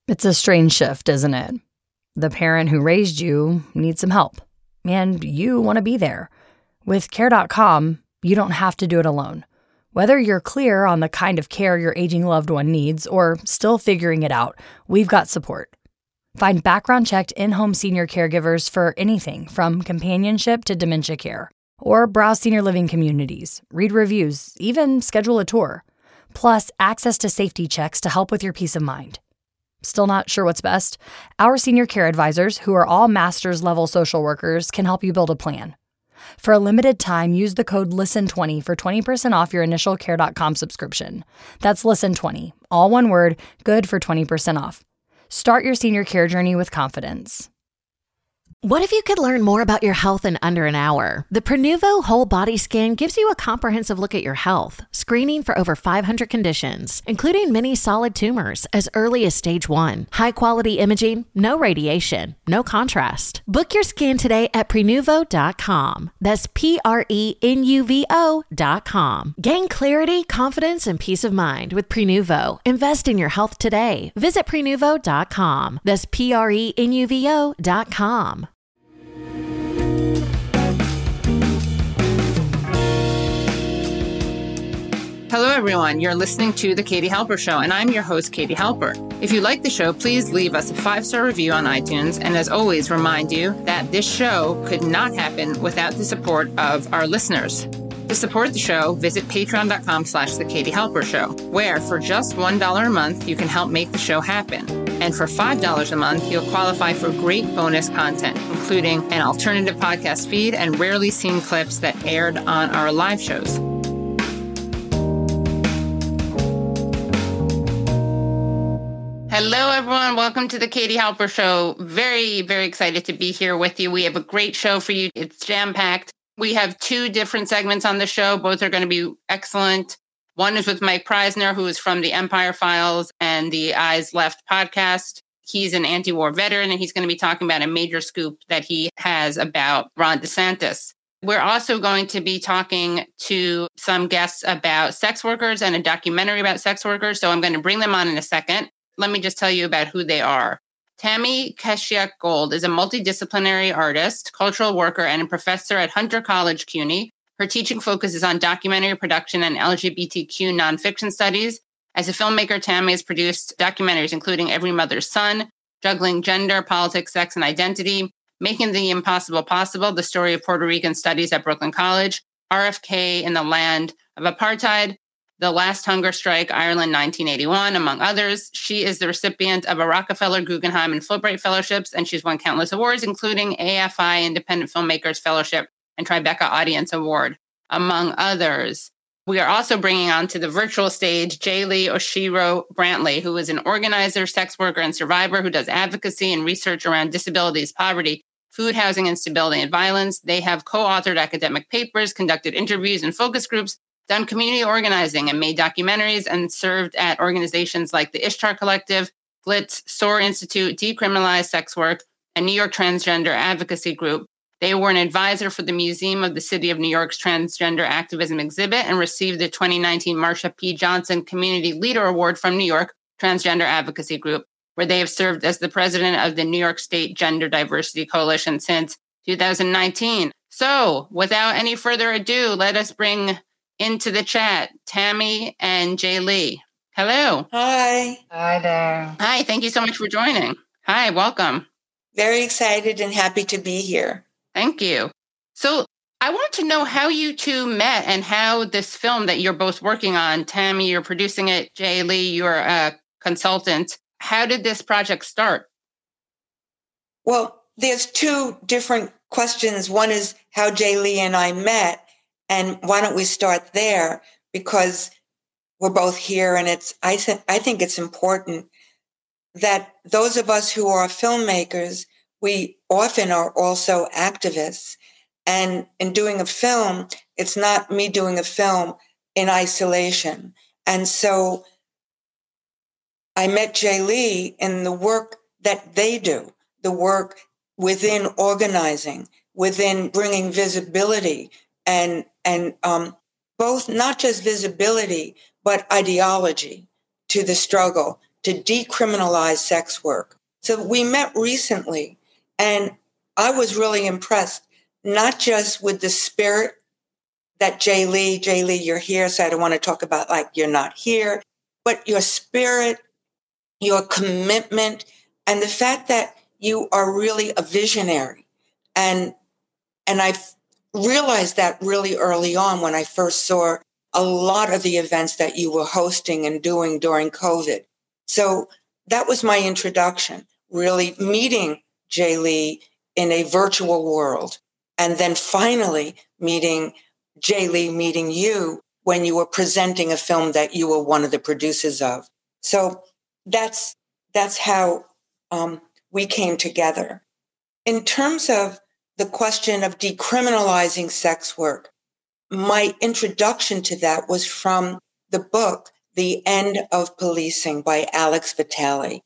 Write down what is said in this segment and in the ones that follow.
It's a strange shift, isn't it? The parent who raised you needs some help, and you want to be there. With Care.com, you don't have to do it alone. Whether you're clear on the kind of care your aging loved one needs or still figuring it out, we've got support. Find background-checked in-home senior caregivers for anything from companionship to dementia care. Or browse senior living communities, read reviews, even schedule a tour. Plus, access to safety checks to help with your peace of mind. Still not sure what's best? Our senior care advisors, who are all master's level social workers, can help you build a plan. For a limited time, use the code LISTEN20 for 20% off your initial Care.com subscription. That's LISTEN20, all one word, good for 20% off. Start your senior care journey with confidence. What if you could learn more about your health in under an hour? The Prenuvo Whole Body Scan gives you a comprehensive look at your health, screening for over 500 conditions, including many solid tumors as early as stage 1. High-quality imaging, no radiation, no contrast. Book your scan today at Prenuvo.com. That's Prenuvo.com. Gain clarity, confidence, and peace of mind with Prenuvo. Invest in your health today. Visit Prenuvo.com. That's Prenuvo.com. Hello, everyone. You're listening to The Katie Halper Show, and I'm your host, Katie Halper. If you like the show, please leave us a 5-star review on iTunes, and as always, remind you that this show could not happen without the support of our listeners. To support the show, visit patreon.com/The Katie Halper Show, where for just $1 a month, you can help make the show happen. And for $5 a month, you'll qualify for great bonus content, including an alternative podcast feed and rarely seen clips that aired on our live shows. Hello, everyone. Welcome to the Katie Halper Show. Very, very excited to be here with you. We have a great show for you. It's jam-packed. We have 2 different segments on the show. Both are going to be excellent. One is with Mike Preisner, who is from the Empire Files and the Eyes Left podcast. He's an anti-war veteran, and he's going to be talking about a major scoop that he has about Ron DeSantis. We're also going to be talking to some guests about sex workers and a documentary about sex workers. So I'm going to bring them on in a second. Let me just tell you about who they are. Tammy Keshiak-Gold is a multidisciplinary artist, cultural worker, and a professor at Hunter College, CUNY. Her teaching focuses on documentary production and LGBTQ nonfiction studies. As a filmmaker, Tammy has produced documentaries including Every Mother's Son, Juggling Gender, Politics, Sex, and Identity, Making the Impossible Possible, the story of Puerto Rican studies at Brooklyn College, RFK in the Land of Apartheid, The Last Hunger Strike, Ireland, 1981, among others. She is the recipient of a Rockefeller, Guggenheim, and Fulbright fellowships, and she's won countless awards, including AFI Independent Filmmakers Fellowship and Tribeca Audience Award, among others. We are also bringing onto the virtual stage J-Lee Oshiro Brantley, who is an organizer, sex worker, and survivor who does advocacy and research around disabilities, poverty, food, housing, instability, and violence. They have co-authored academic papers, conducted interviews and focus groups, done community organizing, and made documentaries, and served at organizations like the Ishtar Collective, GLITZ, SOAR Institute, Decriminalize Sex Work, and New York Transgender Advocacy Group. They were an advisor for the Museum of the City of New York's Transgender Activism exhibit and received the 2019 Marsha P. Johnson Community Leader Award from New York Transgender Advocacy Group, where they have served as the president of the New York State Gender Diversity Coalition since 2019. So, without any further ado, let us bring into the chat Tammy and J-Lee. Hello. Hi. Hi there. Hi, thank you so much for joining. Hi, welcome. Very excited and happy to be here. Thank you. So I want to know how you two met and how this film that you're both working on, Tammy, you're producing it, J-Lee, you're a consultant. How did this project start? Well, there's 2 different questions. One is how J-Lee and I met. And why don't we start there? Because we're both here, and I think it's important that those of us who are filmmakers, we often are also activists. And in doing a film, it's not me doing a film in isolation. And so I met J-Lee in the work that they do, the work within organizing, within bringing visibility, and both not just visibility, but ideology to the struggle to decriminalize sex work. So we met recently, and I was really impressed, not just with the spirit that Jay Lee, you're here, so I don't want to talk about like you're not here, but your spirit, your commitment, and the fact that you are really a visionary. And I realized that really early on when I first saw a lot of the events that you were hosting and doing during COVID. So that was my introduction, really meeting Jay Lee in a virtual world. And then finally meeting Jay Lee, meeting you when you were presenting a film that you were one of the producers of. So that's how we came together. In terms of the question of decriminalizing sex work, my introduction to that was from the book, The End of Policing by Alex Vitale.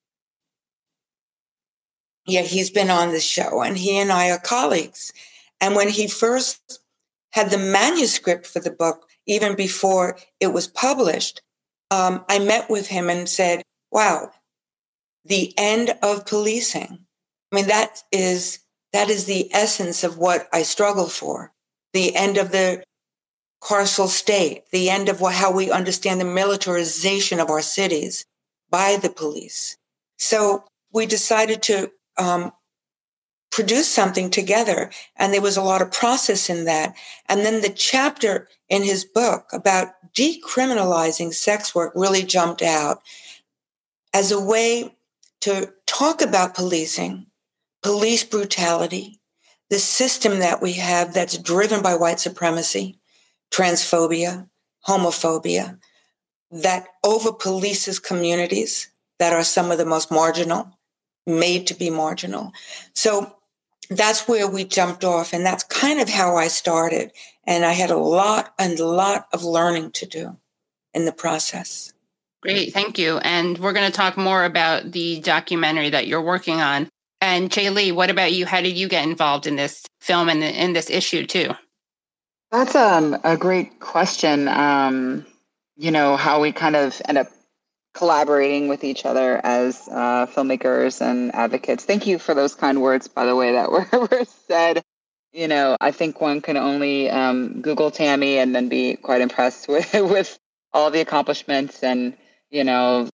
Yeah, he's been on the show, and he and I are colleagues. And when he first had the manuscript for the book, even before it was published, I met with him and said, wow, the end of policing. I mean, that is the essence of what I struggle for. The end of the carceral state, the end of how we understand the militarization of our cities by the police. So we decided to produce something together, and there was a lot of process in that. And then the chapter in his book about decriminalizing sex work really jumped out as a way to talk about policing, police brutality, the system that we have that's driven by white supremacy, transphobia, homophobia, that over-polices communities that are some of the most marginal, made to be marginal. So that's where we jumped off, and that's kind of how I started. And I had a lot of learning to do in the process. Great, thank you. And we're going to talk more about the documentary that you're working on. And Jay Lee, what about you? How did you get involved in this film and in this issue too? That's a great question. How we kind of end up collaborating with each other as filmmakers and advocates. Thank you for those kind words, by the way, that were said. I think one can only Google Tammy and then be quite impressed with all the accomplishments and, the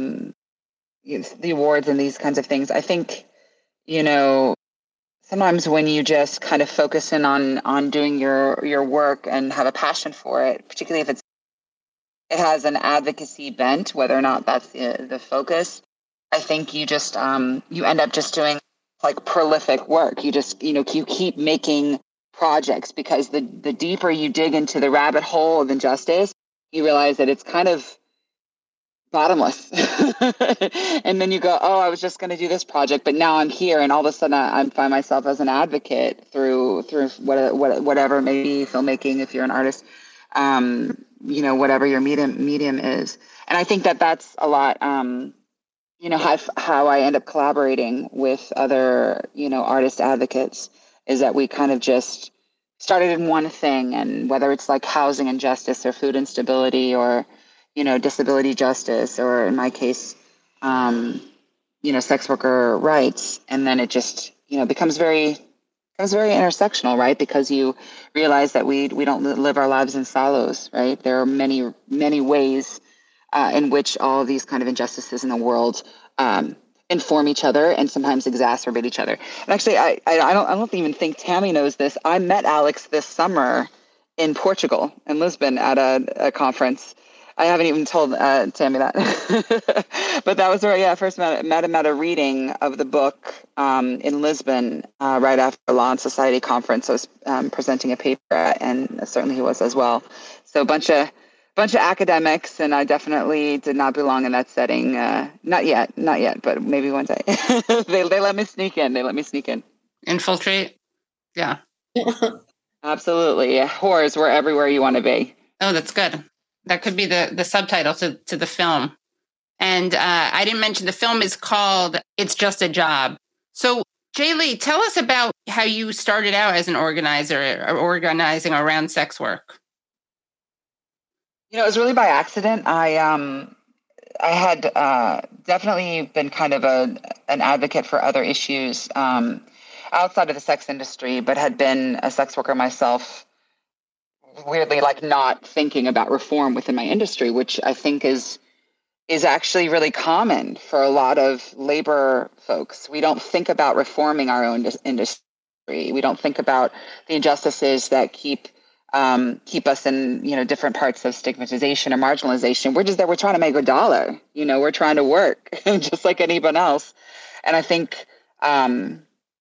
awards and these kinds of things. I think, sometimes when you just kind of focus in on doing your work and have a passion for it, particularly if it has an advocacy bent, whether or not that's the focus, I think you just you end up just doing like prolific work. You just you keep making projects because the deeper you dig into the rabbit hole of injustice, you realize that it's kind of bottomless. And then you go, oh, I was just going to do this project, but now I'm here, and all of a sudden I find myself as an advocate through whatever, maybe filmmaking if you're an artist, whatever your medium is. And I think that's a lot, how I end up collaborating with other, artist advocates is that we kind of just started in one thing, and whether it's like housing injustice or food instability or disability justice, or in my case, sex worker rights. And then it just, becomes very intersectional, right? Because you realize that we don't live our lives in silos, right? There are many, many ways in which all of these kind of injustices in the world inform each other and sometimes exacerbate each other. And actually, I don't even think Tammy knows this. I met Alex this summer in Portugal, in Lisbon, at a conference. I haven't even told Tammy that. But that was where I first met him at a reading of the book in Lisbon right after a Law and Society conference. I was presenting a paper at, and certainly he was as well. So a bunch of academics, and I definitely did not belong in that setting. Not yet, but maybe one day. They let me sneak in. Infiltrate? Yeah. Absolutely. Whores, we're everywhere you want to be. Oh, that's good. That could be the subtitle to the film. And I didn't mention the film is called It's Just a Job. So, Jay Lee, tell us about how you started out as an organizer, organizing around sex work. It was really by accident. I had definitely been kind of an advocate for other issues outside of the sex industry, but had been a sex worker myself, weirdly, like not thinking about reform within my industry, which I think is actually really common for a lot of labor folks. We don't think about reforming our own industry. We don't think about the injustices that keep us in, different parts of stigmatization or marginalization. We're just there. We're trying to make a dollar. We're trying to work just like anyone else. And I think, I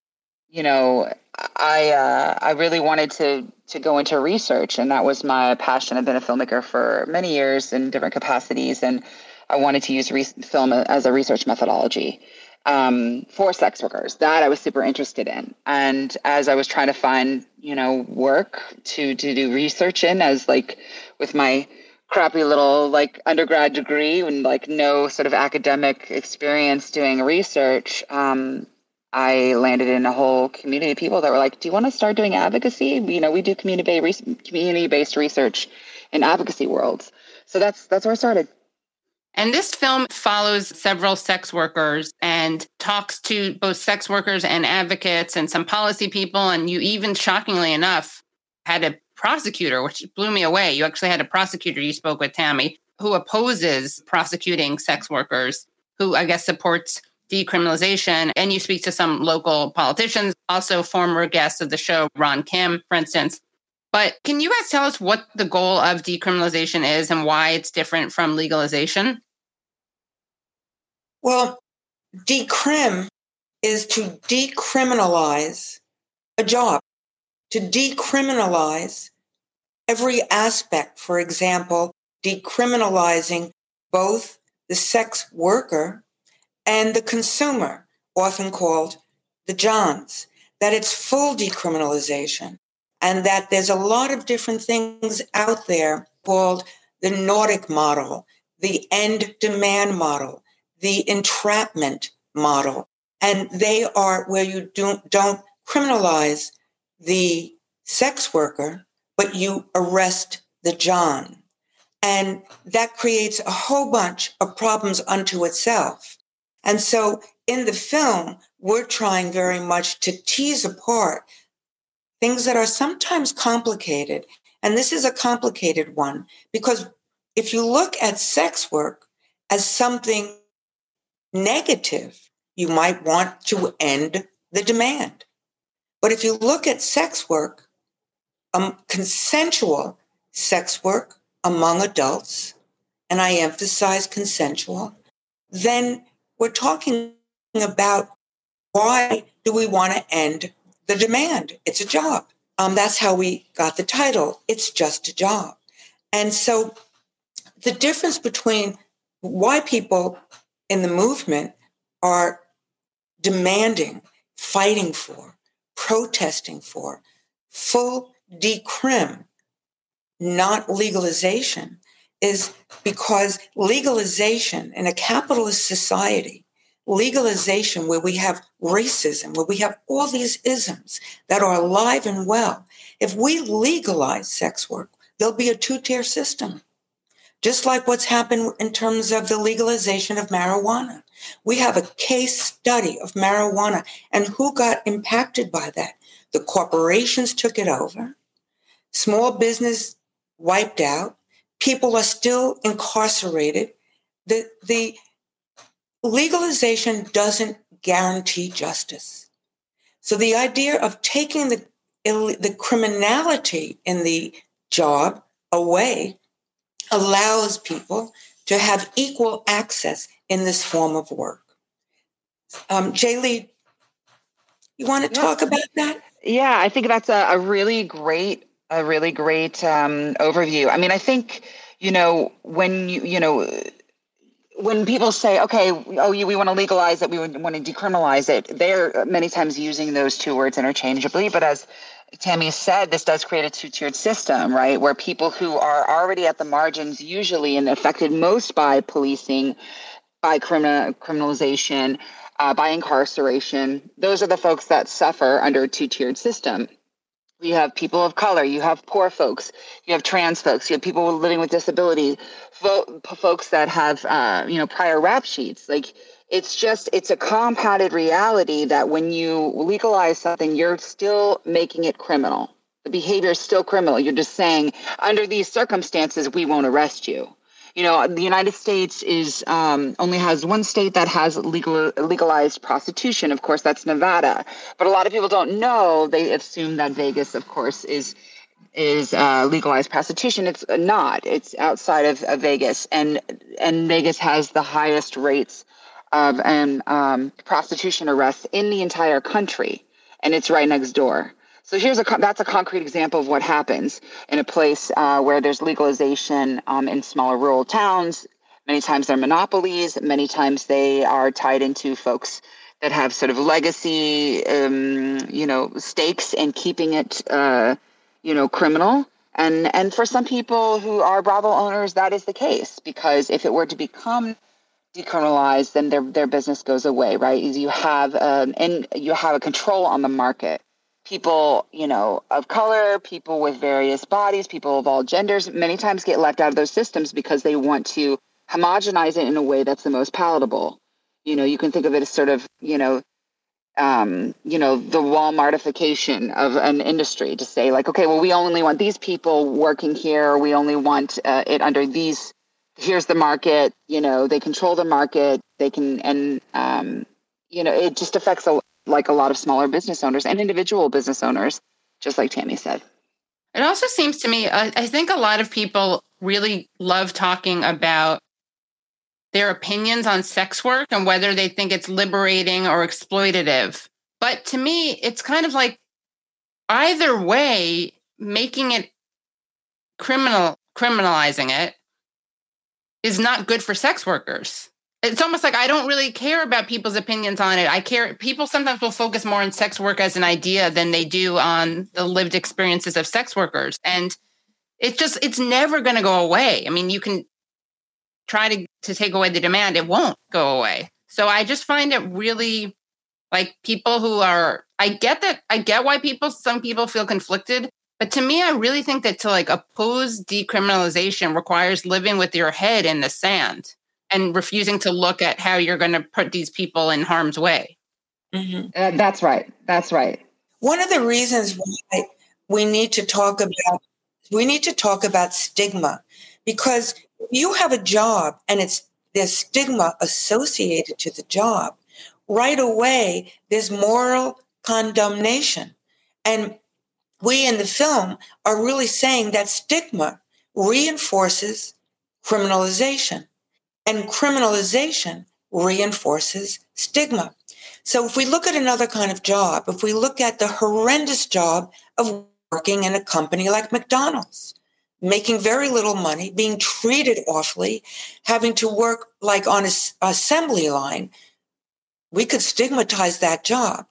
really wanted to go into research, and that was my passion. I've been a filmmaker for many years in different capacities, and I wanted to use film as a research methodology for sex workers. That I was super interested in. And as I was trying to find, work to do research in, as like with my crappy little like undergrad degree and like no sort of academic experience doing research, I landed in a whole community of people that were like, do you want to start doing advocacy? We do community-based research in advocacy worlds. So that's where I started. And this film follows several sex workers and talks to both sex workers and advocates and some policy people. And you even, shockingly enough, had a prosecutor, which blew me away. You actually had a prosecutor, you spoke with Tammy, who opposes prosecuting sex workers, who I guess supports decriminalization. And you speak to some local politicians, also former guests of the show, Ron Kim, for instance. But can you guys tell us what the goal of decriminalization is and why it's different from legalization? Well, decrim is to decriminalize a job, to decriminalize every aspect. For example, decriminalizing both the sex worker and the consumer, often called the Johns, that it's full decriminalization. And that there's a lot of different things out there called the Nordic model, the end demand model, the entrapment model. And they are where you don't criminalize the sex worker, but you arrest the John. And that creates a whole bunch of problems unto itself. And so in the film, we're trying very much to tease apart things that are sometimes complicated. And this is a complicated one, because if you look at sex work as something negative, you might want to end the demand. But if you look at sex work, consensual sex work among adults, and I emphasize consensual, then we're talking about why do we want to end the demand? It's a job. That's how we got the title. It's just a job. And so the difference between why people in the movement are demanding, fighting for, protesting for full decrim, not legalization, is because legalization in a capitalist society, legalization where we have racism, where we have all these isms that are alive and well. If we legalize sex work, there'll be a two-tier system. Just like what's happened in terms of the legalization of marijuana. We have a case study of marijuana and who got impacted by that. The corporations took it over. Small business wiped out. People are still incarcerated. The legalization doesn't guarantee justice. So the idea of taking the criminality in the job away allows people to have equal access in this form of work. Jay Lee, you want to talk about that? Yeah, I think that's a really great overview. I mean, I think, when people say, okay, we want to legalize it, we want to decriminalize it, they're many times using those two words interchangeably. But as Tammy said, this does create a two-tiered system, right? Where people who are already at the margins usually and affected most by policing, by criminalization, by incarceration, those are the folks that suffer under a two-tiered system. You have people of color, you have poor folks, you have trans folks, you have people living with disability, folks that have, prior rap sheets. Like, it's a compounded reality that when you legalize something, you're still making it criminal. The behavior is still criminal. You're just saying, under these circumstances, we won't arrest you. The United States is only has one state that has legalized prostitution. Of course, that's Nevada. But a lot of people don't know. They assume that Vegas, of course, is legalized prostitution. It's not. It's outside of Vegas, and Vegas has the highest rates of prostitution arrests in the entire country, and it's right next door. So that's a concrete example of what happens in a place where there's legalization in smaller rural towns. Many times they're monopolies. Many times they are tied into folks that have sort of legacy, stakes in keeping it, criminal. And for some people who are brothel owners, that is the case, because if it were to become decriminalized, then their business goes away, right? You have a control on the market. People, of color, people with various bodies, people of all genders, many times get left out of those systems because they want to homogenize it in a way that's the most palatable. You can think of it as sort of, the Walmartification of an industry, to say like, okay, well, we only want these people working here. We only want it under these. Here's the market. They control the market. They can, and it just affects a lot of smaller business owners and individual business owners, just like Tammy said. It also seems to me, I think a lot of people really love talking about their opinions on sex work and whether they think it's liberating or exploitative. But to me, it's kind of like either way, making it criminalizing it is not good for sex workers. It's almost like I don't really care about people's opinions on it. People sometimes will focus more on sex work as an idea than they do on the lived experiences of sex workers. And it's never going to go away. I mean, you can try to take away the demand. It won't go away. So I just find it really like people who are, I get why some people feel conflicted. But to me, I really think that to like oppose decriminalization requires living with your head in the sand and refusing to look at how you're going to put these people in harm's way. Mm-hmm. That's right. One of the reasons why we need to talk about stigma, because if you have a job and there's stigma associated to the job, right away there's moral condemnation. And we in the film are really saying that stigma reinforces criminalization. And criminalization reinforces stigma. So if we look at another kind of job, if we look at the horrendous job of working in a company like McDonald's, making very little money, being treated awfully, having to work like on an assembly line, we could stigmatize that job.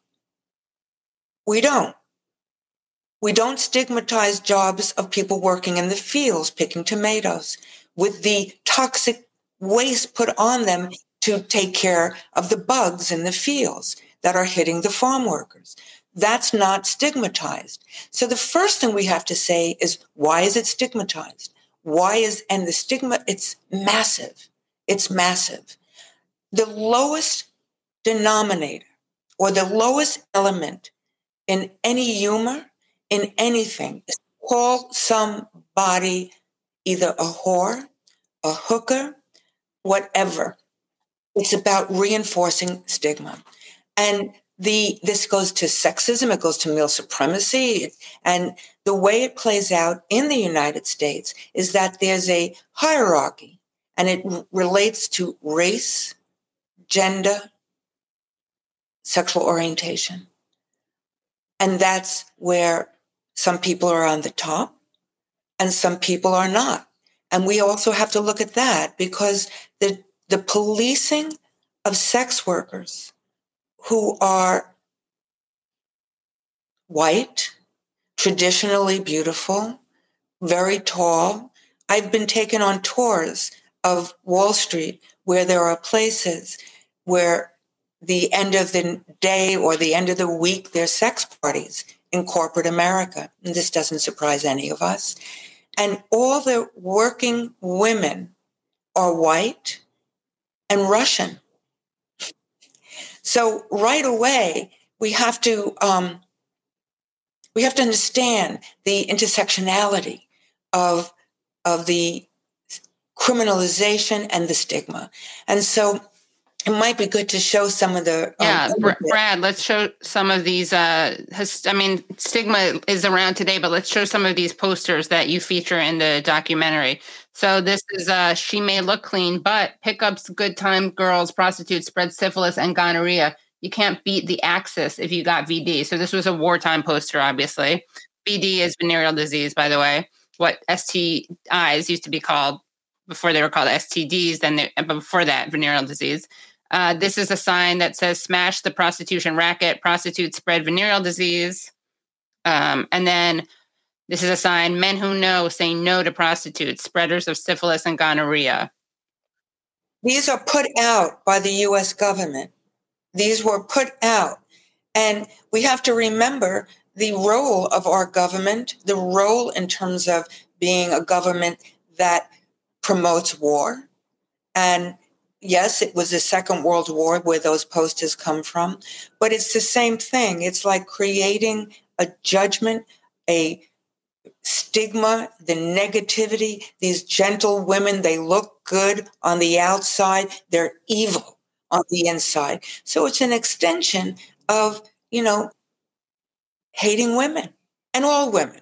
We don't. We don't stigmatize jobs of people working in the fields, picking tomatoes, with the toxic waste put on them to take care of the bugs in the fields that are hitting the farm workers. That's not stigmatized. So the first thing we have to say is, why is it stigmatized? And the stigma, it's massive. It's massive. The lowest denominator or the lowest element in any humor, in anything, is to call somebody either a whore, a hooker, whatever. It's about reinforcing stigma. And this goes to sexism, it goes to male supremacy. And the way it plays out in the United States is that there's a hierarchy, and it relates to race, gender, sexual orientation. And that's where some people are on the top and some people are not. And we also have to look at that, because the policing of sex workers who are white, traditionally beautiful, very tall. I've been taken on tours of Wall Street where there are places where the end of the day or the end of the week, there's sex parties. in corporate America. And this doesn't surprise any of us. And all the working women are white and Russian. So right away, we have to understand the intersectionality of the criminalization and the stigma. And so it might be good to show some of the... Brad, let's show some of these. Stigma is around today, but let's show some of these posters that you feature in the documentary. So this is She May Look Clean, but pickups, good time girls, prostitutes, spread syphilis and gonorrhea. You can't beat the Axis if you got VD. So this was a wartime poster, obviously. VD is venereal disease, by the way. What STIs used to be called before they were called STDs, but before that, venereal disease. This is a sign that says, smash the prostitution racket, prostitutes spread venereal disease. And then this is a sign, men who know say no to prostitutes, spreaders of syphilis and gonorrhea. These are put out by the U.S. government. These were put out. And we have to remember the role of our government, the role in terms of being a government that promotes war. And yes, it was the Second World War where those posters come from, but it's the same thing. It's like creating a judgment, a stigma, the negativity. These gentle women, they look good on the outside. They're evil on the inside. So it's an extension of, hating women and all women.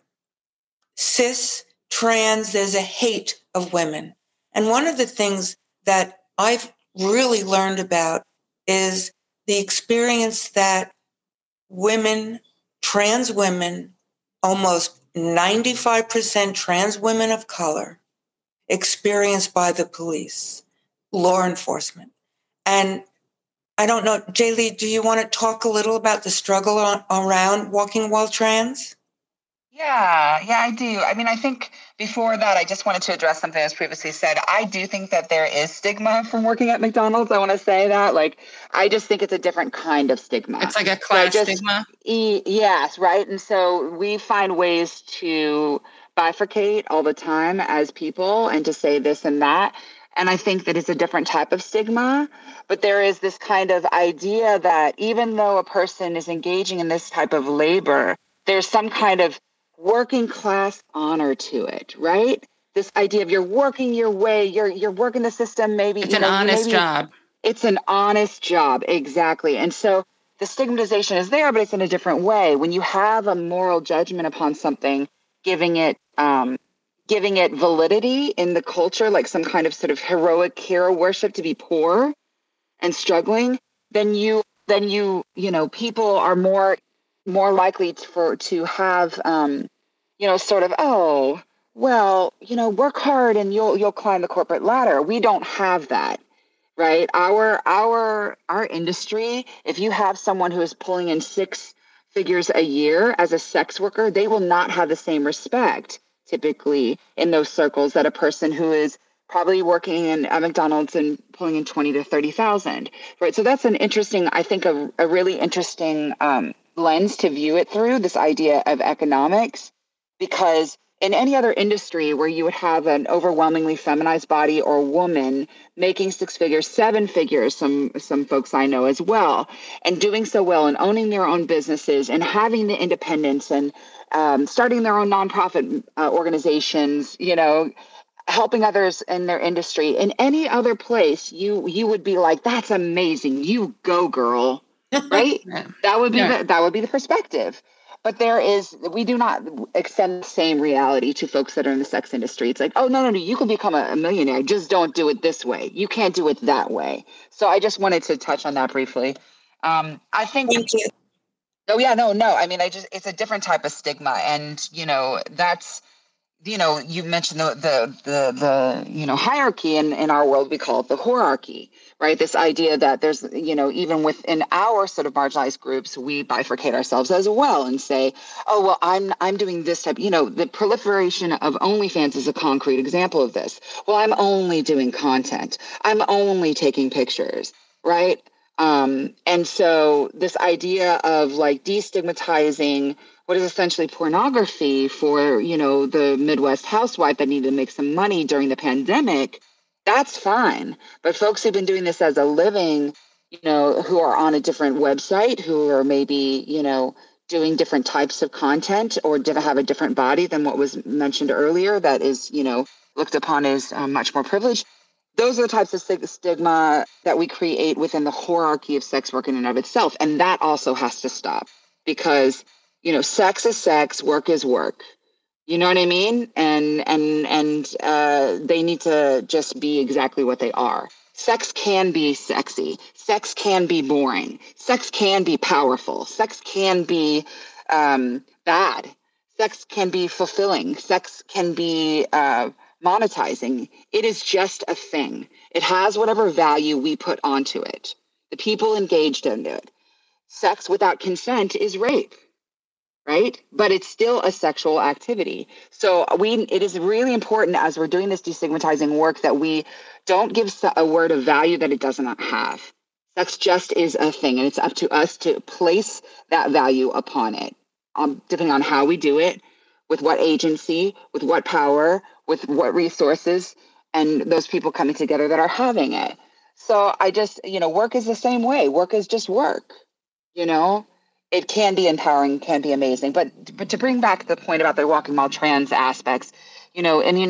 Cis, trans, there's a hate of women. And one of the things that I've really learned about is the experience that women, trans women, almost 95% trans women of color, experienced by the police, law enforcement. And I don't know, Jay Lee, do you want to talk a little about the struggle around walking while trans? Yeah, I do. I think before that, I just wanted to address something that's previously said. I do think that there is stigma from working at McDonald's. I want to say that. I just think it's a different kind of stigma. It's like a class stigma? Yes, right. And so we find ways to bifurcate all the time as people and to say this and that. And I think that it's a different type of stigma. But there is this kind of idea that even though a person is engaging in this type of labor, there's some kind of working class honor to it, right? This idea of you're working your way, you're working the system, maybe. It's an honest job. It's an honest job, exactly. And so the stigmatization is there, but it's in a different way. When you have a moral judgment upon something, giving it validity in the culture, like some kind of sort of heroic hero worship to be poor and struggling, then people are more likely to have, sort of, oh, well, work hard and you'll climb the corporate ladder. We don't have that, right? Our industry, if you have someone who is pulling in 6 figures a year as a sex worker, they will not have the same respect typically in those circles that a person who is probably working at McDonald's and pulling in 20 to 30,000, right? So that's an interesting, I think, a really interesting lens to view it through, this idea of economics, because in any other industry where you would have an overwhelmingly feminized body or woman making 6 figures, 7 figures, some folks I know as well, and doing so well and owning their own businesses and having the independence and starting their own nonprofit organizations, helping others in their industry. In any other place, you would be like, that's amazing. You go, girl. Right? That would be the perspective. But we do not extend the same reality to folks that are in the sex industry. It's like, oh, no, you can become a millionaire. Just don't do it this way. You can't do it that way. So I just wanted to touch on that briefly. I think. Thank you. Oh, yeah, no. It's a different type of stigma. And, that's, you mentioned the hierarchy in our world, we call it the whorearchy, right? This idea that there's, even within our sort of marginalized groups, we bifurcate ourselves as well and say, oh, well, I'm doing this type, the proliferation of OnlyFans is a concrete example of this. Well, I'm only doing content. I'm only taking pictures, right? And so this idea of like destigmatizing what is essentially pornography for, the Midwest housewife that needed to make some money during the pandemic, that's fine. But folks who've been doing this as a living, who are on a different website, who are maybe, doing different types of content or have a different body than what was mentioned earlier, that is, looked upon as much more privileged. Those are the types of stigma that we create within the hierarchy of sex work in and of itself. And that also has to stop because, sex is sex, work is work. You know what I mean? And they need to just be exactly what they are. Sex can be sexy. Sex can be boring. Sex can be powerful. Sex can be bad. Sex can be fulfilling. Sex can be monetizing. It is just a thing. It has whatever value we put onto it. The people engaged in it. Sex without consent is rape. Right? But it's still a sexual activity. So it is really important as we're doing this destigmatizing work that we don't give a word of value that it does not have. Sex just is a thing, and it's up to us to place that value upon it, depending on how we do it, with what agency, with what power, with what resources, and those people coming together that are having it. So I just, work is the same way. Work is just work, It can be empowering, can be amazing. But to bring back the point about the walking while trans aspects, in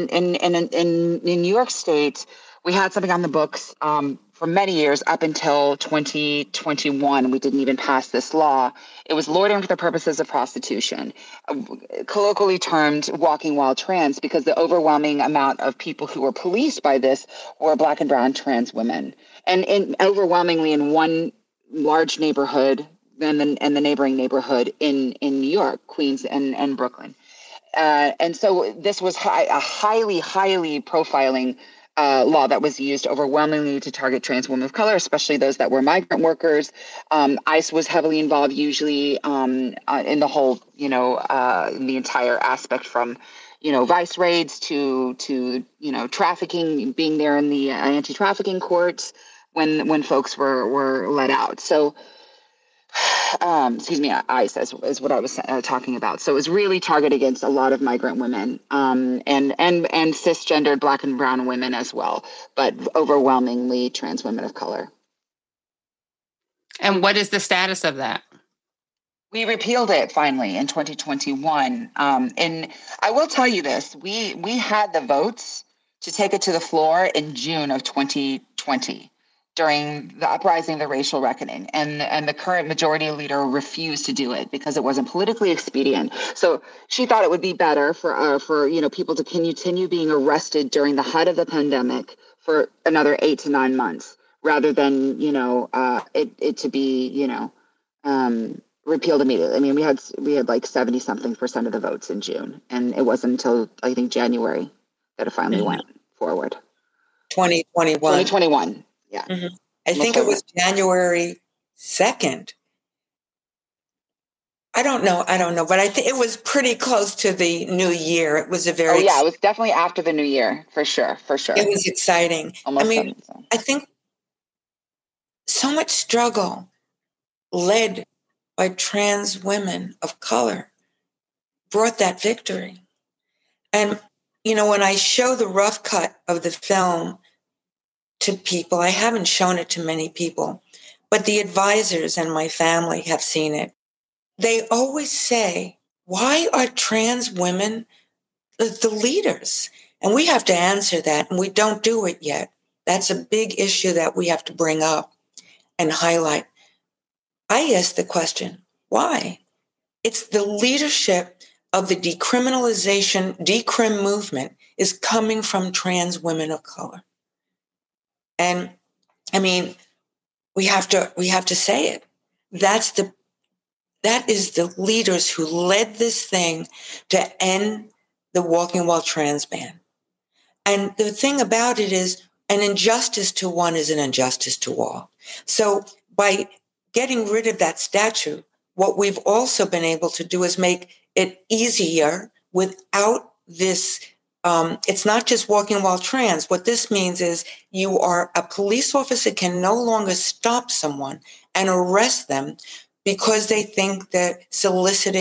New York State, we had something on the books for many years up until 2021. We didn't even pass this law. It was loitering for the purposes of prostitution, colloquially termed walking while trans, because the overwhelming amount of people who were policed by this were Black and brown trans women. And overwhelmingly in one large neighborhood, and the neighboring neighborhood in New York, Queens and Brooklyn. And so this was a highly, highly profiling law that was used overwhelmingly to target trans women of color, especially those that were migrant workers. ICE was heavily involved usually in the whole, the entire aspect from, vice raids to trafficking, being there in the anti-trafficking courts when folks were let out. So ICE is what I was talking about. So it was really targeted against a lot of migrant women and cisgendered Black and brown women as well, but overwhelmingly trans women of color. And what is the status of that? We repealed it finally in 2021. And I will tell you this, we had the votes to take it to the floor in June of 2020. During the uprising, the racial reckoning, and the current majority leader refused to do it because it wasn't politically expedient. So she thought it would be better for people to continue being arrested during the height of the pandemic for another 8 to 9 months, rather than it to be repealed immediately. I mean, we had like 70-something% of the votes in June, and it wasn't until I think January that it finally went forward. 2021. Yeah. Mm-hmm. I think it was January 2nd. I don't know, but I think it was pretty close to the new year. It was it was definitely after the new year, for sure. It was exciting. I think so much struggle led by trans women of color brought that victory. And, when I show the rough cut of the film to people, I haven't shown it to many people, but the advisors and my family have seen it. They always say, why are trans women the leaders? And we have to answer that, and we don't do it yet. That's a big issue that we have to bring up and highlight. I ask the question, why? It's the leadership of the decrim movement is coming from trans women of color. And we have to say it. That is the leaders who led this thing to end the walking while trans ban. And the thing about it is an injustice to one is an injustice to all. So by getting rid of that statute, what we've also been able to do is make it easier without this. It's not just walking while trans. What this means is a police officer can no longer stop someone and arrest them because they think that soliciting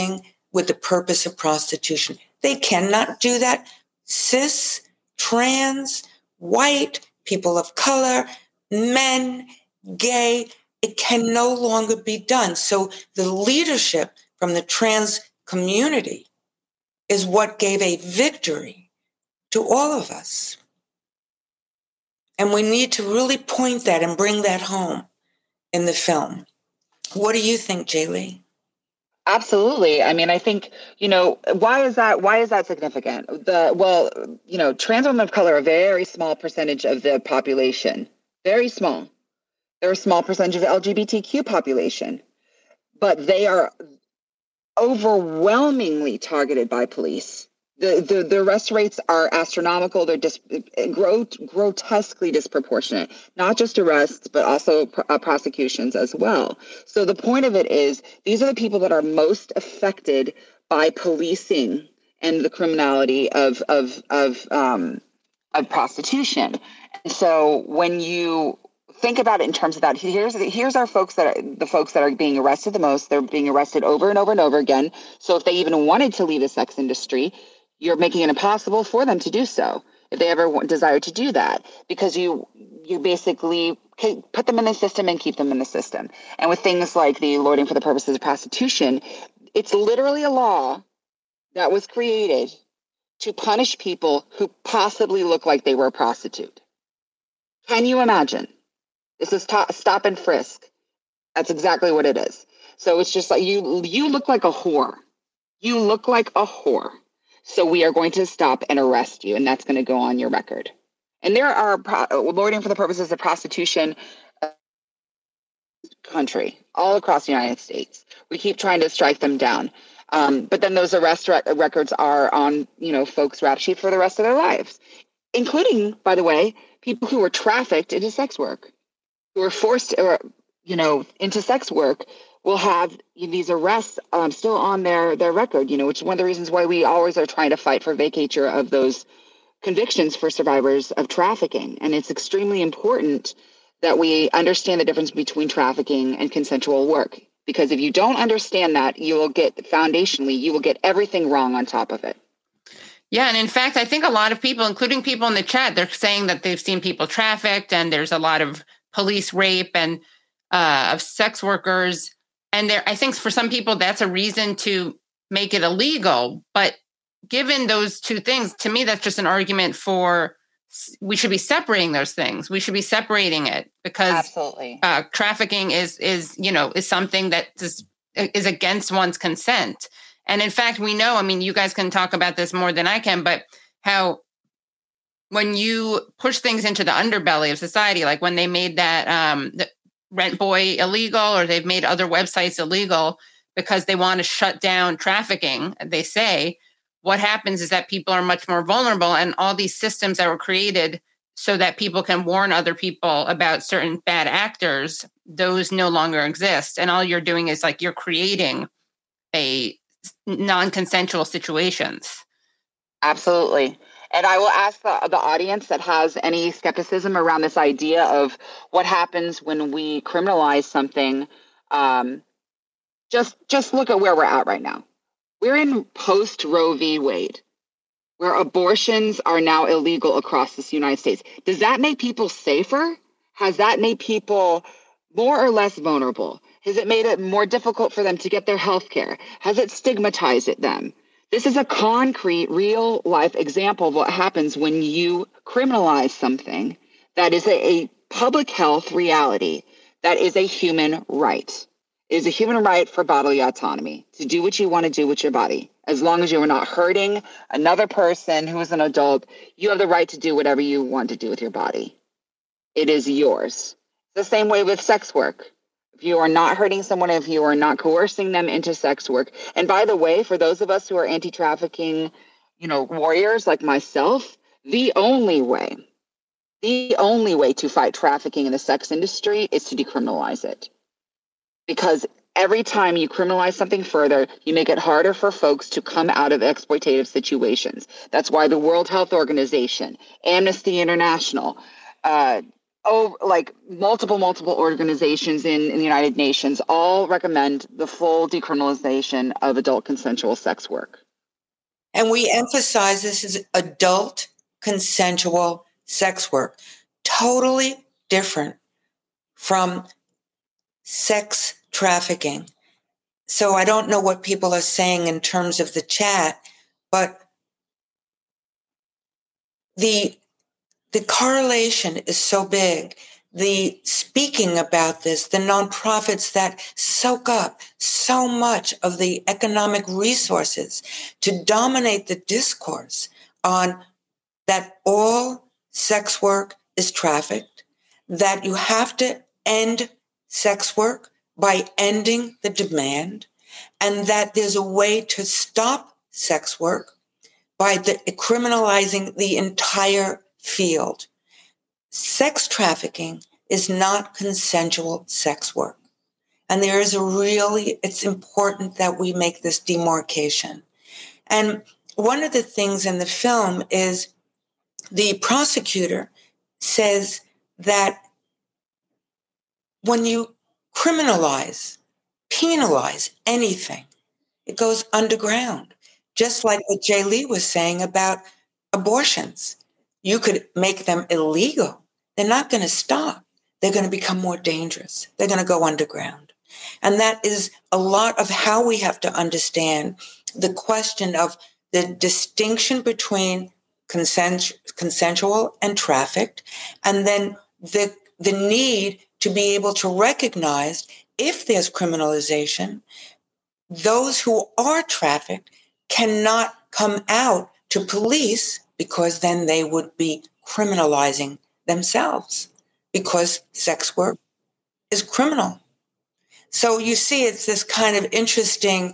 with the purpose of prostitution. They cannot do that. Cis, trans, white, people of color, men, gay, it can no longer be done. So the leadership from the trans community is what gave a victory to all of us. And we need to really point that and bring that home in the film. What do you think, Jay Lee? Absolutely. I mean, I think, why is that significant? Trans women of color are a very small percentage of the population, very small. They're a small percentage of the LGBTQ population, but they are overwhelmingly targeted by police. The arrest rates are astronomical. They're grotesquely disproportionate, not just arrests, but also prosecutions as well. So the point of it is, these are the people that are most affected by policing and the criminality of prostitution. And so when you think about it in terms of that, here's our folks that are being arrested the most. They're being arrested over and over and over again. So if they even wanted to leave the sex industry, you're making it impossible for them to do so if they ever desire to do that, because you basically put them in the system and keep them in the system. And with things like the Loitering for the Purposes of Prostitution, it's literally a law that was created to punish people who possibly look like they were a prostitute. Can you imagine? This is stop and frisk. That's exactly what it is. So it's just like, you look like a whore. You look like a whore. So we are going to stop and arrest you, and that's going to go on your record. And there are Loitering for the Purposes of Prostitution country, all across the United States. We keep trying to strike them down. But then those arrest records are on, folks' rap sheet for the rest of their lives, including, by the way, people who were trafficked into sex work, who were forced into sex work, will have these arrests still on their record, which is one of the reasons why we always are trying to fight for vacatur of those convictions for survivors of trafficking. And it's extremely important that we understand the difference between trafficking and consensual work, because if you don't understand that, you will get everything wrong on top of it. Yeah. And in fact, I think a lot of people, including people in the chat, they're saying that they've seen people trafficked, and there's a lot of police rape and of sex workers. And I think for some people, that's a reason to make it illegal. But given those two things, to me, that's just an argument for we should be separating those things. We should be separating it, because absolutely trafficking is something that is against one's consent. And in fact, we know, you guys can talk about this more than I can, but how when you push things into the underbelly of society, like when they made that Rent Boy illegal, or they've made other websites illegal because they want to shut down trafficking, they say, what happens is that people are much more vulnerable, and all these systems that were created so that people can warn other people about certain bad actors, those no longer exist. And all you're doing is you're creating a non-consensual situations. Absolutely. And I will ask the audience that has any skepticism around this idea of what happens when we criminalize something. Just look at where we're at right now. We're in post Roe v. Wade, where abortions are now illegal across this United States. Does that make people safer? Has that made people more or less vulnerable? Has it made it more difficult for them to get their health care? Has it stigmatized them? This is a concrete, real-life example of what happens when you criminalize something that is a public health reality, that is a human right. It is a human right for bodily autonomy, to do what you want to do with your body. As long as you are not hurting another person who is an adult, you have the right to do whatever you want to do with your body. It is yours. The same way with sex work. If you are not hurting someone, if you are not coercing them into sex work. And by the way, for those of us who are anti-trafficking, warriors like myself, the only way to fight trafficking in the sex industry is to decriminalize it. Because every time you criminalize something further, you make it harder for folks to come out of exploitative situations. That's why the World Health Organization, Amnesty International, like multiple organizations in the United Nations all recommend the full decriminalization of adult consensual sex work. And we emphasize this is adult consensual sex work, totally different from sex trafficking. So I don't know what people are saying in terms of the chat, but the correlation is so big. The speaking about this, the nonprofits that soak up so much of the economic resources to dominate the discourse on that all sex work is trafficked, that you have to end sex work by ending the demand, and that there's a way to stop sex work by criminalizing the entire field. Sex trafficking is not consensual sex work. And there is it's important that we make this demarcation. And one of the things in the film is the prosecutor says that when you penalize anything, it goes underground. Just like what Jay Lee was saying about abortions. You could make them illegal. They're not going to stop. They're going to become more dangerous. They're going to go underground. And that is a lot of how we have to understand the question of the distinction between consensual and trafficked, and then the need to be able to recognize if there's criminalization, those who are trafficked cannot come out to police because then they would be criminalizing themselves because sex work is criminal. So you see, it's this kind of interesting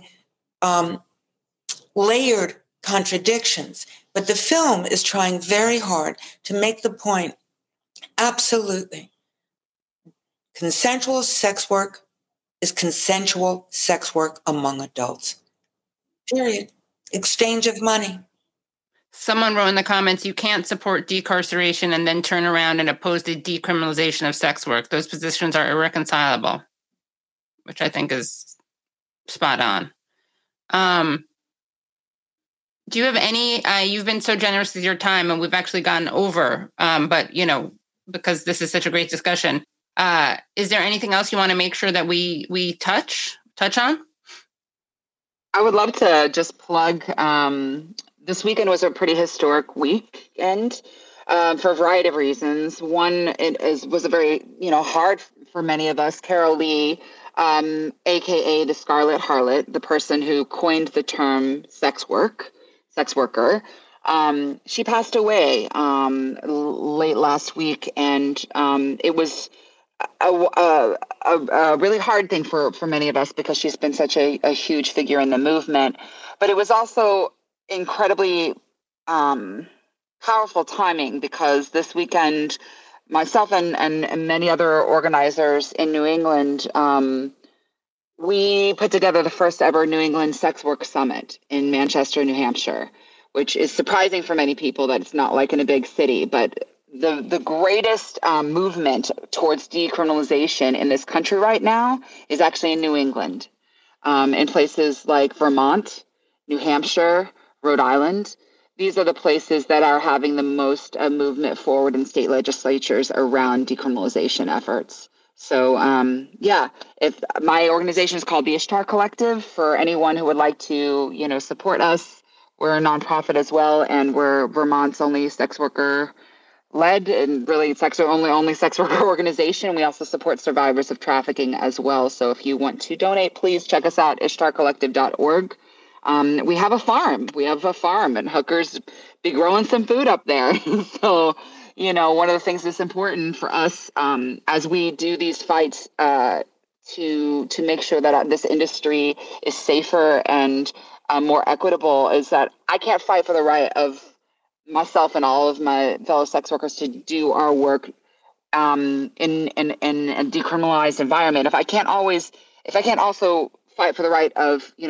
layered contradictions. But the film is trying very hard to make the point, absolutely, consensual sex work is consensual sex work among adults. Period. Exchange of money. Someone wrote in the comments, you can't support decarceration and then turn around and oppose the decriminalization of sex work. Those positions are irreconcilable, which I think is spot on. Do you have any, you've been so generous with your time and we've actually gone over, but because this is such a great discussion, is there anything else you want to make sure that we touch on? I would love to just plug, this weekend was a pretty historic weekend for a variety of reasons. One, was a very, hard for many of us. Carol Lee, AKA the Scarlet Harlot, the person who coined the term sex worker. She passed away late last week, and it was a really hard thing for many of us because she's been such a huge figure in the movement. But it was also incredibly powerful timing because this weekend, myself and many other organizers in New England, we put together the first ever New England Sex Work Summit in Manchester, New Hampshire, which is surprising for many people that it's not like in a big city. But the greatest movement towards decriminalization in this country right now is actually in New England, in places like Vermont, New Hampshire, Rhode Island. These are the places that are having the most movement forward in state legislatures around decriminalization efforts. So, if my organization is called the Ishtar Collective, for anyone who would like to, support us, we're a nonprofit as well, and we're Vermont's only sex worker led and really only sex worker organization. We also support survivors of trafficking as well. So if you want to donate, please check us out, ishtarcollective.org. We have a farm and hookers be growing some food up there. So, one of the things that's important for us as we do these fights to make sure that this industry is safer and more equitable is that I can't fight for the right of myself and all of my fellow sex workers to do our work in a decriminalized environment. If I can't also fight for the right of,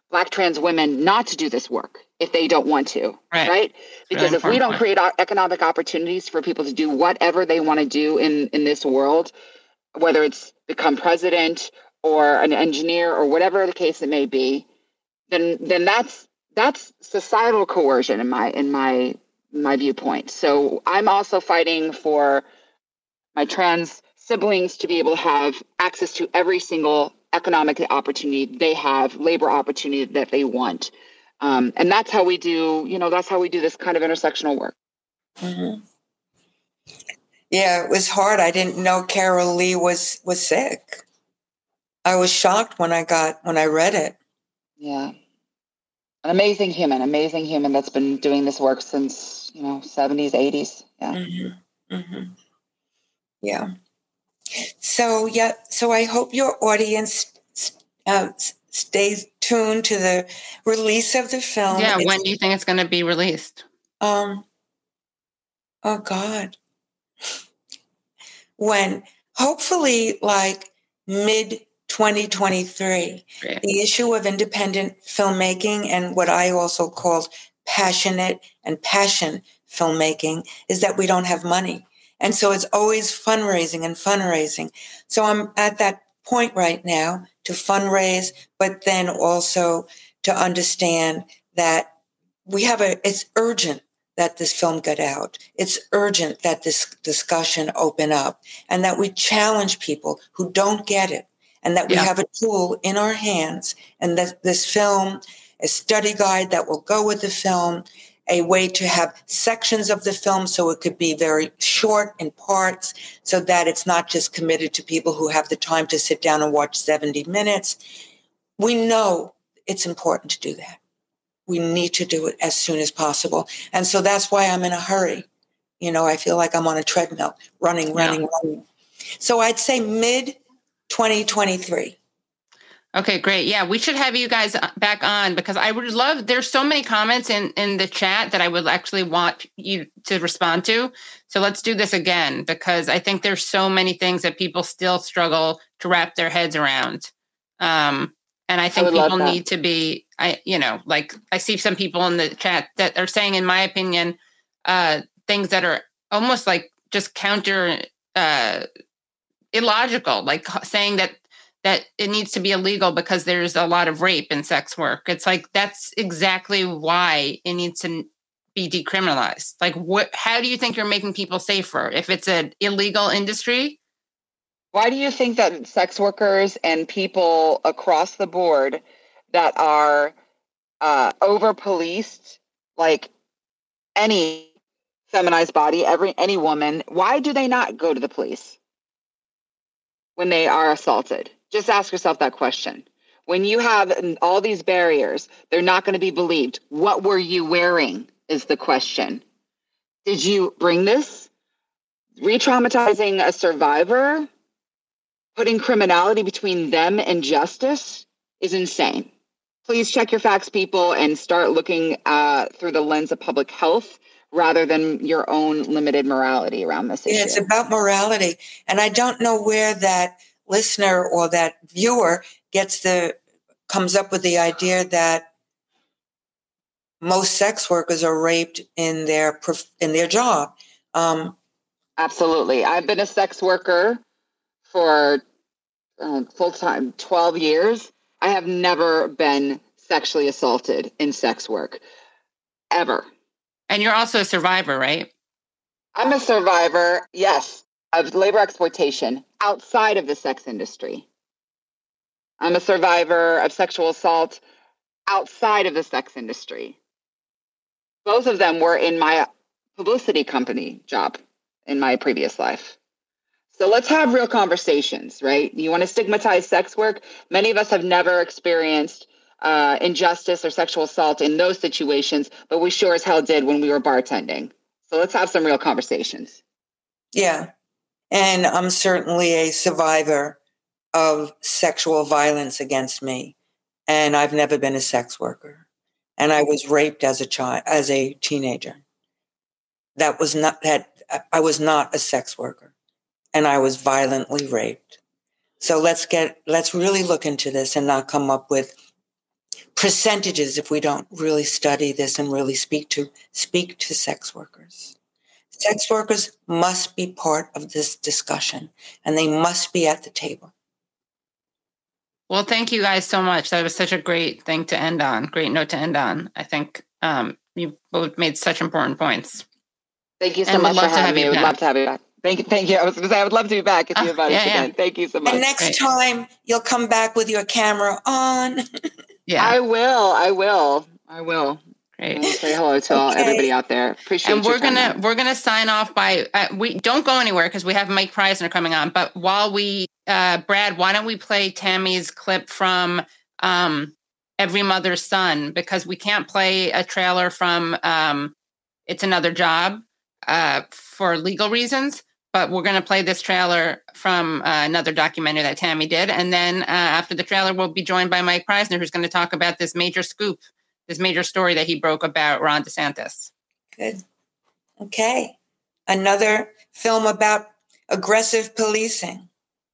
Black trans women not to do this work if they don't want to, right? Because if we don't create economic opportunities for people to do whatever they want to do in this world, whether it's become president or an engineer or whatever the case it may be, then that's societal coercion in my viewpoint. So I'm also fighting for my trans siblings to be able to have access to every single economic opportunity they have, labor opportunity that they want. And that's how we do, that's how we do this kind of intersectional work. Mm-hmm. Yeah, it was hard. I didn't know Carol Lee was sick. I was shocked when I read it. Yeah. An amazing human that's been doing this work since, 70s, 80s. Yeah. Mm-hmm. Mm-hmm. Yeah. So I hope your audience stays tuned to the release of the film. Yeah, when do you think it's going to be released? Oh God. When? Hopefully like mid 2023. Great. The issue of independent filmmaking and what I also called passionate and passion filmmaking is that we don't have money. And so it's always fundraising. So I'm at that point right now to fundraise, but then also to understand that it's urgent that this film get out. It's urgent that this discussion open up and that we challenge people who don't get it and that we have a tool in our hands and that this film, a study guide that will go with the film, a way to have sections of the film so it could be very short in parts so that it's not just committed to people who have the time to sit down and watch 70 minutes. We know it's important to do that. We need to do it as soon as possible. And so that's why I'm in a hurry. I feel like I'm on a treadmill, running. So I'd say mid 2023. Okay, great. Yeah, we should have you guys back on because I would love, there's so many comments in the chat that I would actually want you to respond to. So let's do this again because I think there's so many things that people still struggle to wrap their heads around. And I think people need to be, I see some people in the chat that are saying, in my opinion, things that are almost like just counter illogical, like saying that it needs to be illegal because there's a lot of rape and sex work. It's like, that's exactly why it needs to be decriminalized. Like, how do you think you're making people safer if it's an illegal industry? Why do you think that sex workers and people across the board that are over-policed, like any feminized body, any woman, why do they not go to the police when they are assaulted? Just ask yourself that question. When you have all these barriers, they're not going to be believed. What were you wearing is the question. Did you bring this? Re-traumatizing a survivor, putting criminality between them and justice is insane. Please check your facts, people, and start looking through the lens of public health rather than your own limited morality around this issue. Yeah, it's about morality. And I don't know where that listener or that viewer comes up with the idea that most sex workers are raped in their job. Absolutely. I've been a sex worker for full-time 12 years. I have never been sexually assaulted in sex work, ever. And you're also a survivor, right? I'm a survivor, yes, of labor exploitation outside of the sex industry. I'm a survivor of sexual assault outside of the sex industry. Both of them were in my publicity company job in my previous life. So let's have real conversations, right? You want to stigmatize sex work? Many of us have never experienced injustice or sexual assault in those situations, but we sure as hell did when we were bartending. So let's have some real conversations. Yeah. And I'm certainly a survivor of sexual violence against me. And I've never been a sex worker. And I was raped as a teenager. I was not a sex worker. And I was violently raped. So let's really look into this and not come up with percentages if we don't really study this and really speak to sex workers. Sex workers must be part of this discussion, and they must be at the table. Well, thank you guys so much. That was such a great thing to end on. Great note to end on. I think you both made such important points. Thank you so much for having me. I would love to have you back. Thank you. I was going to say I would love to be back if you invite us again. Thank you so much. And next time you'll come back with your camera on. Yeah, I will. Great. Say hello to everybody out there. Appreciate it. And we're gonna sign off by we don't go anywhere because we have Mike Preisner coming on. But while we Brad, why don't we play Tammy's clip from Every Mother's Son, because we can't play a trailer from It's Another Job for legal reasons. But we're going to play this trailer from another documentary that Tammy did. And then after the trailer, we'll be joined by Mike Preisner, who's going to talk about this major scoop, this major story that he broke about Ron DeSantis. Good. Okay. Another film about aggressive policing.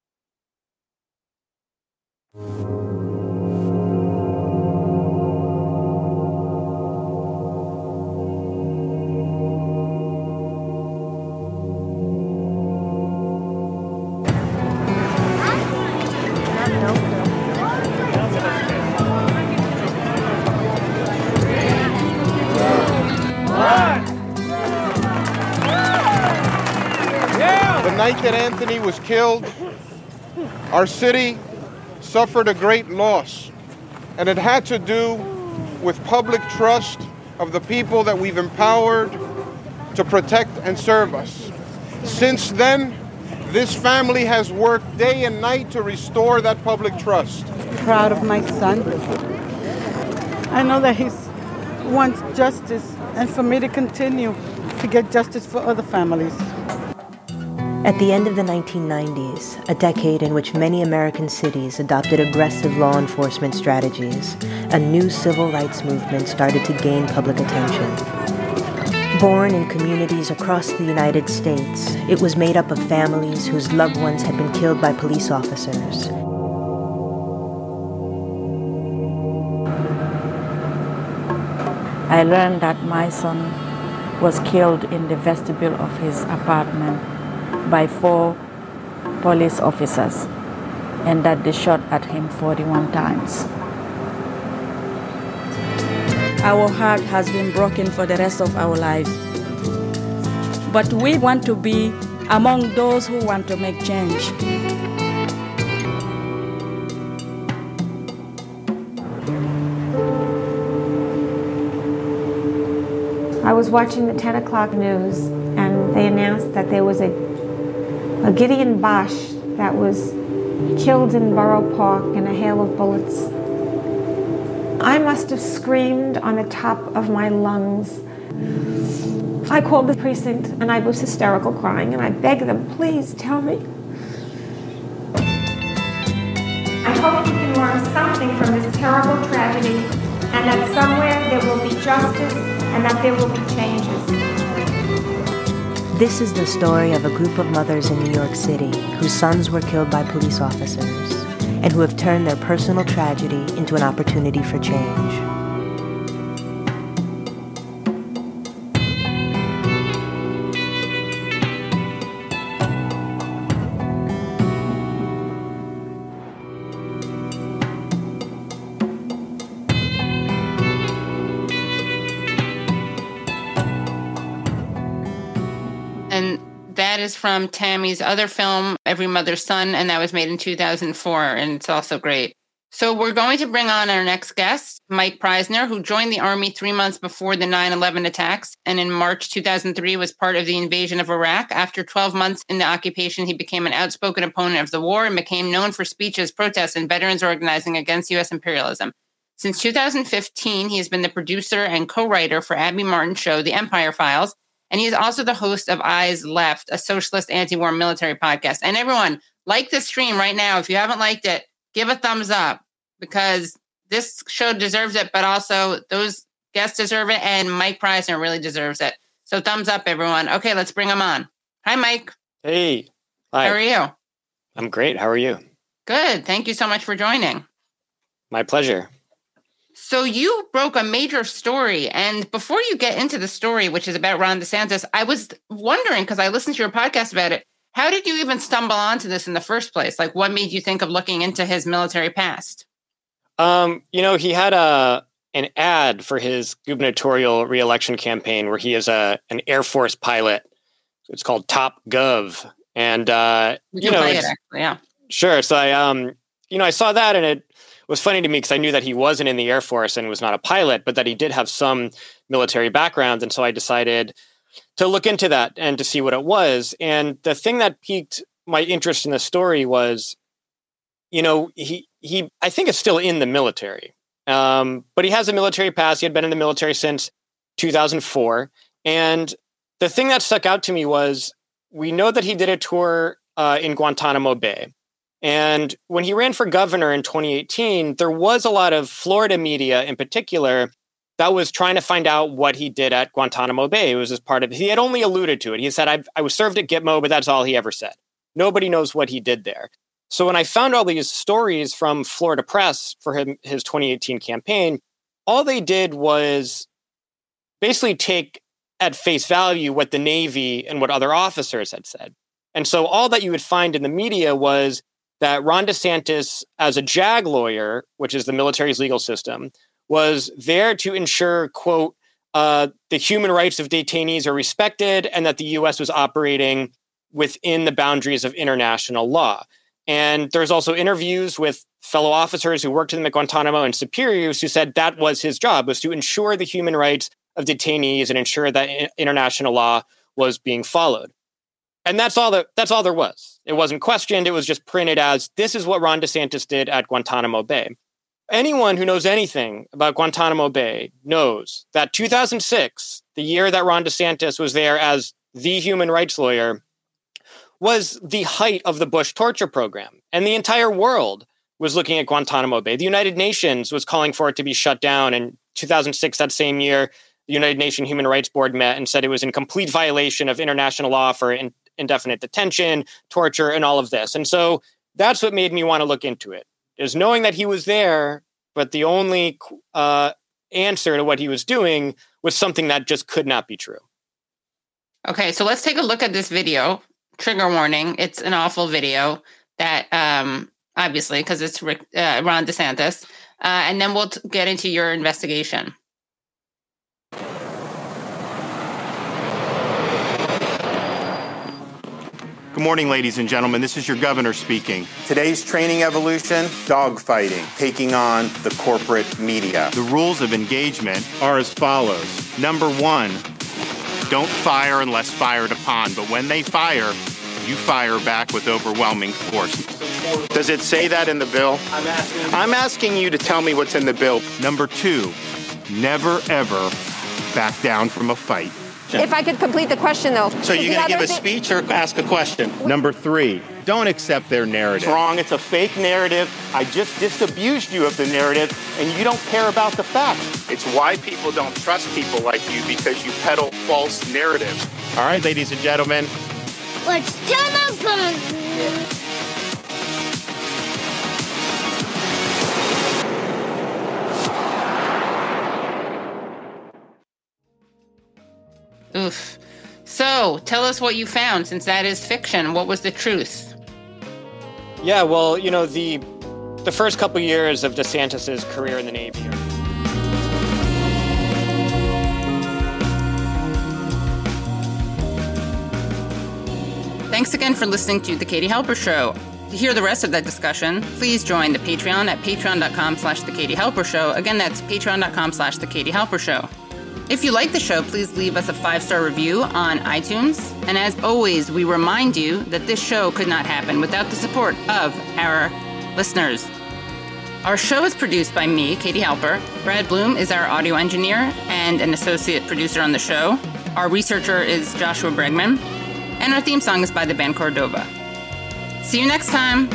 The night that Anthony was killed, our city suffered a great loss, and it had to do with public trust of the people that we've empowered to protect and serve us. Since then, this family has worked day and night to restore that public trust. Proud of my son. I know that he wants justice, and for me to continue to get justice for other families. At the end of the 1990s, a decade in which many American cities adopted aggressive law enforcement strategies, a new civil rights movement started to gain public attention. Born in communities across the United States, it was made up of families whose loved ones had been killed by police officers. I learned that my son was killed in the vestibule of his apartment by 4 police officers, and that they shot at him 41 times. Our heart has been broken for the rest of our life. But we want to be among those who want to make change. I was watching the 10 o'clock news, and they announced that there was a Gideon Bosch that was killed in Borough Park in a hail of bullets. I must have screamed on the top of my lungs. I called the precinct, and I was hysterical crying, and I begged them, please tell me. I hope we can learn something from this terrible tragedy, and that somewhere there will be justice, and that there will be changes. This is the story of a group of mothers in New York City whose sons were killed by police officers and who have turned their personal tragedy into an opportunity for change. Is from Tammy's other film, Every Mother's Son, and that was made in 2004, and it's also great. So we're going to bring on our next guest, Mike Preisner, who joined the Army 3 months before the 9/11 attacks, and in March 2003 was part of the invasion of Iraq. After 12 months in the occupation, he became an outspoken opponent of the war and became known for speeches, protests, and veterans organizing against U.S. imperialism. Since 2015, he has been the producer and co-writer for Abby Martin's show, The Empire Files, and he is also the host of Eyes Left, a socialist anti-war military podcast. And everyone, like this stream right now. If you haven't liked it, give a thumbs up, because this show deserves it, but also those guests deserve it, and Mike Preisner really deserves it. So thumbs up, everyone. Okay, let's bring him on. Hi, Mike. Hey. Hi. How are you? I'm great. How are you? Good. Thank you so much for joining. My pleasure. So you broke a major story. And before you get into the story, which is about Ron DeSantis, I was wondering, because I listened to your podcast about it, how did you even stumble onto this in the first place? Like, what made you think of looking into his military past? He had an ad for his gubernatorial reelection campaign where he is an Air Force pilot. It's called Top Gov. And, you can play it, actually, yeah. Sure. So I saw that, and it was funny to me because I knew that he wasn't in the Air Force and was not a pilot, but that he did have some military background. And so I decided to look into that and to see what it was. And the thing that piqued my interest in the story was, he I think is still in the military, but he has a military past. He had been in the military since 2004. And the thing that stuck out to me was, we know that he did a tour in Guantanamo Bay. And when he ran for governor in 2018, there was a lot of Florida media in particular that was trying to find out what he did at Guantanamo Bay. It was as part of, he had only alluded to it. He said, I was served at Gitmo, but that's all he ever said. Nobody knows what he did there. So when I found all these stories from Florida Press for his 2018 campaign, all they did was basically take at face value what the Navy and what other officers had said. And so all that you would find in the media was that Ron DeSantis, as a JAG lawyer, which is the military's legal system, was there to ensure, quote, the human rights of detainees are respected and that the U.S. was operating within the boundaries of international law. And there's also interviews with fellow officers who worked in the Guantanamo and superiors who said that was his job, was to ensure the human rights of detainees and ensure that international law was being followed. And that's all there was. It wasn't questioned. It was just printed as, this is what Ron DeSantis did at Guantanamo Bay. Anyone who knows anything about Guantanamo Bay knows that 2006, the year that Ron DeSantis was there as the human rights lawyer, was the height of the Bush torture program. And the entire world was looking at Guantanamo Bay. The United Nations was calling for it to be shut down. In 2006, that same year, the United Nations Human Rights Board met and said it was in complete violation of international law for indefinite detention, torture, and all of this. And so that's what made me want to look into it, is knowing that he was there, but the only answer to what he was doing was something that just could not be true. Okay, so let's take a look at this video. Trigger warning, it's an awful video that, obviously, because it's Ron DeSantis. And then we'll get into your investigation. Good morning, ladies and gentlemen. This is your governor speaking. Today's training evolution, dogfighting, taking on the corporate media. The rules of engagement are as follows. Number 1, don't fire unless fired upon. But when they fire, you fire back with overwhelming force. Does it say that in the bill? I'm asking you to tell me what's in the bill. Number 2, never, ever back down from a fight. If I could complete the question, though. So you're going to give a speech or ask a question? Number 3, don't accept their narrative. It's wrong. It's a fake narrative. I just disabused you of the narrative, and you don't care about the facts. It's why people don't trust people like you, because you peddle false narratives. All right, ladies and gentlemen. Let's turn up on. Oof. So, tell us what you found, since that is fiction. What was the truth? Yeah, well, the first couple years of DeSantis's career in the Navy. Thanks again for listening to The Katie Halper Show. To hear the rest of that discussion, please join the Patreon at patreon.com/The Katie Halper Show. Again, that's patreon.com/The Katie Halper Show. If you like the show, please leave us a 5-star review on iTunes. And as always, we remind you that this show could not happen without the support of our listeners. Our show is produced by me, Katie Halper. Brad Bloom is our audio engineer and an associate producer on the show. Our researcher is Joshua Bregman. And our theme song is by the band Cordova. See you next time.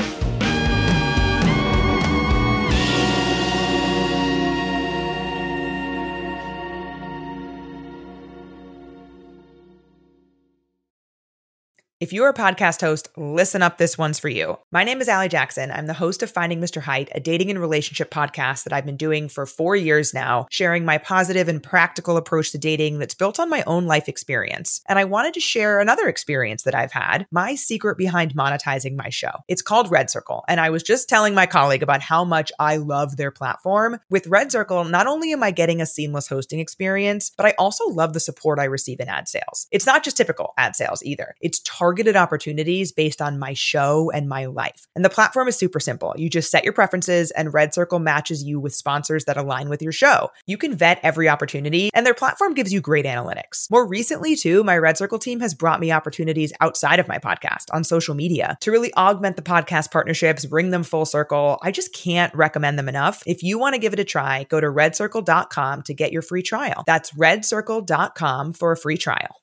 If you're a podcast host, listen up, this one's for you. My name is Allie Jackson. I'm the host of Finding Mr. Height, a dating and relationship podcast that I've been doing for 4 years now, sharing my positive and practical approach to dating that's built on my own life experience. And I wanted to share another experience that I've had, my secret behind monetizing my show. It's called Red Circle, and I was just telling my colleague about how much I love their platform. With Red Circle, not only am I getting a seamless hosting experience, but I also love the support I receive in ad sales. It's not just typical ad sales either. It's targeted opportunities based on my show and my life. And the platform is super simple. You just set your preferences and Red Circle matches you with sponsors that align with your show. You can vet every opportunity and their platform gives you great analytics. More recently too, my Red Circle team has brought me opportunities outside of my podcast on social media to really augment the podcast partnerships, bring them full circle. I just can't recommend them enough. If you want to give it a try, go to redcircle.com to get your free trial. That's redcircle.com for a free trial.